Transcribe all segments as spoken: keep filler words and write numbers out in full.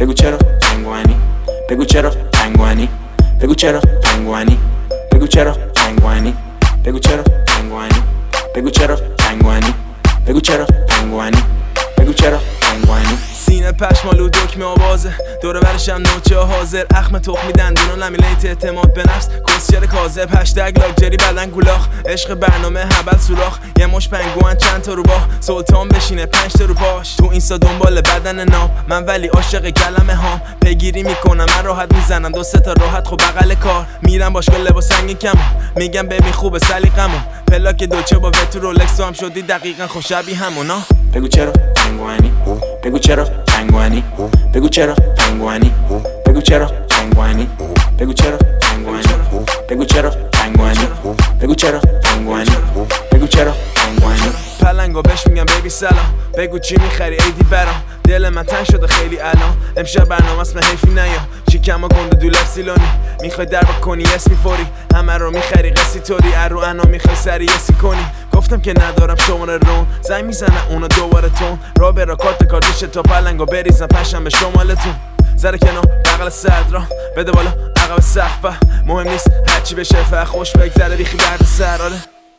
بگو چرا پنگوانی، بگو چرا پنگوانی، بگو چرا پنگوانی، بگو چرا پنگوانی، بگو چرا پنگوانی، بگو چرا پنگوانی، بگو چرا پنگوانی، بگو چرا پنگوانی. سینه پشمالو دکمه آوازه دوره برشم نوچه حاضر اخم تخمی دندونان لمیلیت اعتماد به نفس کسچر کاذب هشتگ لاکچری بدن گولاخ عشق برنامه هبل سوراخ یه مش پنگوان چند تا رو باه سلطان بشینه پنج تا رو پاش تو اینستا دنبال بدن نام من ولی عاشق کلمه هام پیگیری میکنم من راحت میزنم دو سه تا راحت خب بغل کار میرم باشگاه لباس رنگین کمو میگم ببین خوبه سلیقمو پلاک دوچه با وتو رولکس هم شدی دقیقاً خب شبیه همونا. بگو چرا پنگوانی، بگو چرا پنگوانی، بگو چرا پنگوانی، بگو چرا پنگوانی، بگو چرا پنگوانی، بگو چرا پنگوانی، بگو چرا پنگوانی، بگو چرا پنگوانی. پلنگو بهش میگم بیبی سلام بگو چی میخری ایدی برام دل من تنگ شده خیلی الان امشب برنامه اسم حیفی نیا چیکما گنده دولت سیلانی میخوای در کنی اسمی فوری همه رو میخری قصی طوری ارو انا میخوای سری اسی کنی گفتم که ندارم شماره رون زنگ میزنه اونو دوباره تون را برا کارت کاردیشه تا پلنگو بریزم پشم به شمالتون زره کنار بغل صدرا بده بالا عقب سقفه مهم نیست هرچی بشه فقط خوش بگذره بیخی درد سراله.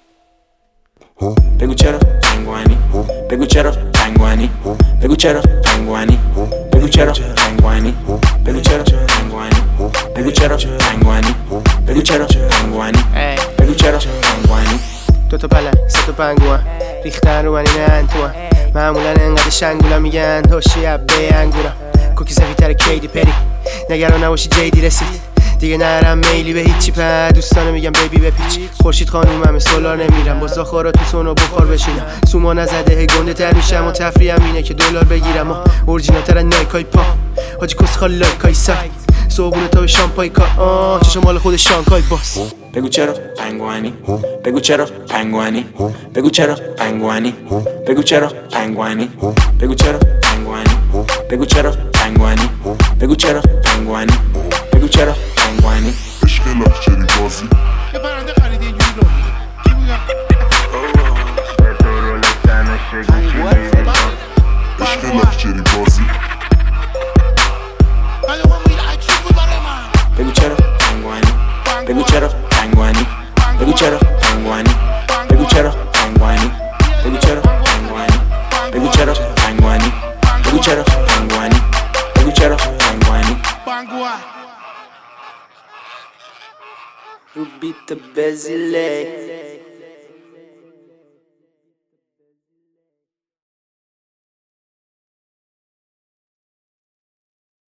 بگو چرا پنگوانی، بگو چرا پنگوانی، بگو چرا پنگوانی، بگو چرا پنگوانی، بگو چرا پنگوانی، بگو چرا پنگوانی، بگو چرا پنگوانی، بگو چرا پنگوانی. دو تا پلنگ سه تا پنگوان ریختن رو من این انتوان معمولا انقدر شنگولا میگن هوشی عبه انگورم کوکی سفیدتر کیدی پری نگران نباشی جیدی رسید دیگه نرم میلی به هیچی په دوستانه میگم بیبی بپیچ خورشید خانومم سولار نمیرم با زاخارا تو سونو بخار بشینم سوما نزده هی گنده تر میشم و تفریحم اینه که دلار بگیرم و اورجینال‌تر نایکای پا حاجی کس خالی لایکای سای صبحونه تا به شامپای کار آه چشم مال خود شانکای باس. بگو چرا پنگوانی، بگو چرا پنگوانی، بگو چرا پنگوانی، بگو چرا پنگوانی، بگو چرا پنگوانی، بگو چرا پنگوانی، بگو چرا پنگوانی، بگو چرا پنگوانی. عشق لاکچری بازی یه پرنده خریدی اینجوری رو میده کی بودم؟ عشق لاکچری بازی ولی اون میره عجیب بود برای من. بگو چرا پنگوانی، بگو چرا پنگوانی، بگو چرا پنگوانی، بگو چرا پنگوانی، بگو چرا پنگوانی، بگو چرا پنگوانی، بگو چرا پنگوانی، بگو چرا پنگوانی. پنگوان رو بیت بزیله